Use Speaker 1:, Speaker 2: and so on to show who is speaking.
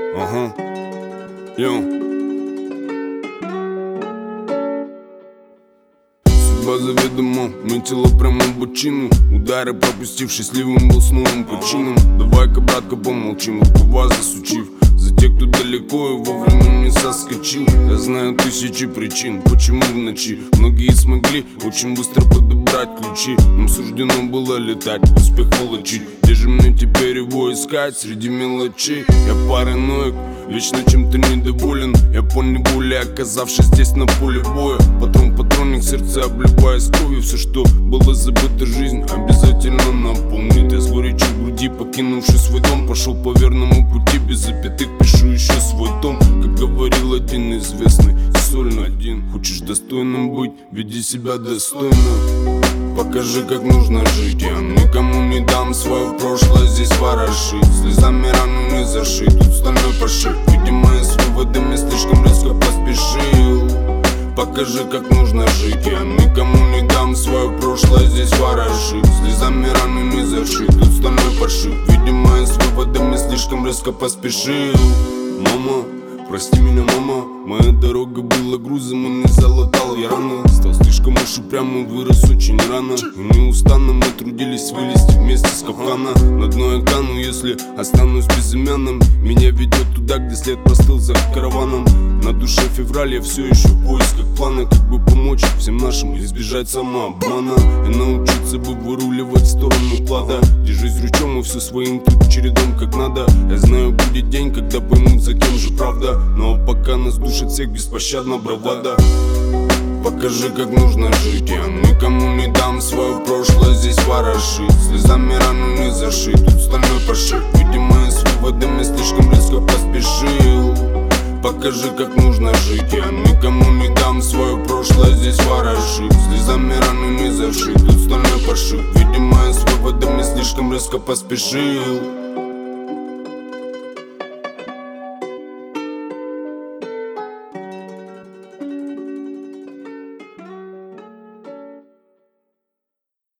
Speaker 1: Ага. Йоу. Судьба заведомо метила прямо в бочину. Удары пропустив, счастливым был с новым почином. Давай-ка, братка, помолчим, рукава засучив. За тех, кто далеко и вовремя не соскочил. Я знаю тысячи причин, почему в ночи многие смогли очень быстро подобрать ключи. Нам суждено было летать, успех волочить. Где же мне теперь его искать среди мелочей? Я параноик, вечно чем-то недоволен. Я поневоле оказавшись здесь на поле боя. Патронник, сердце обливаясь кровью. Все, что было забыто, жизнь обязательно напомнит. Я с горечью в груди, покинувший свой дом, пошел по верному пути, без запятых пишу еще свой том. Как говорил один известный, сольно один. Хочешь достойным быть, веди себя достойно. Покажи, как нужно жить. Я никому не дам свое прошлое здесь ворошить. Слезами рану не зашить, тут стальной пошив. Видимо, с выводами слишком резко поспешил. Покажи, как нужно жить. Я никому не дам свое прошлое здесь ворошить. Слезами рану не зашить, тут стальной пошив. Видимо, с выводами слишком резко поспешил. Мама, прости меня, мама. Моя дорога была грузом и не залатал я рано. Стал слишком уж упрямым, вырос очень рано. И неустанно мы трудились вылезти вместе с капкана. На дно я кану, если останусь безымянным. Меня ведет туда, где след простыл за караваном. На душе февраль, я все еще в поисках плана. Как бы помочь всем нашим избежать самообмана. И научиться бы выруливать в сторону клада, где жизнь ручом и все своим тут чередом как надо. Я знаю, будет день, когда поймут, за кем же правда. Но пока нас душит всех беспощадно бравада. Покажи, как нужно жить. Я никому не дам свое прошлое здесь ворошить. Слезами рану не зашить, тут стальной пошив. Видимо, с выводами слишком резко поспешил. Покажи, как нужно жить. Я никому не дам свое прошлое здесь ворошить. Слезами рану не зашить, тут стальной пошив. Видимо, с выводами слишком резко поспешил.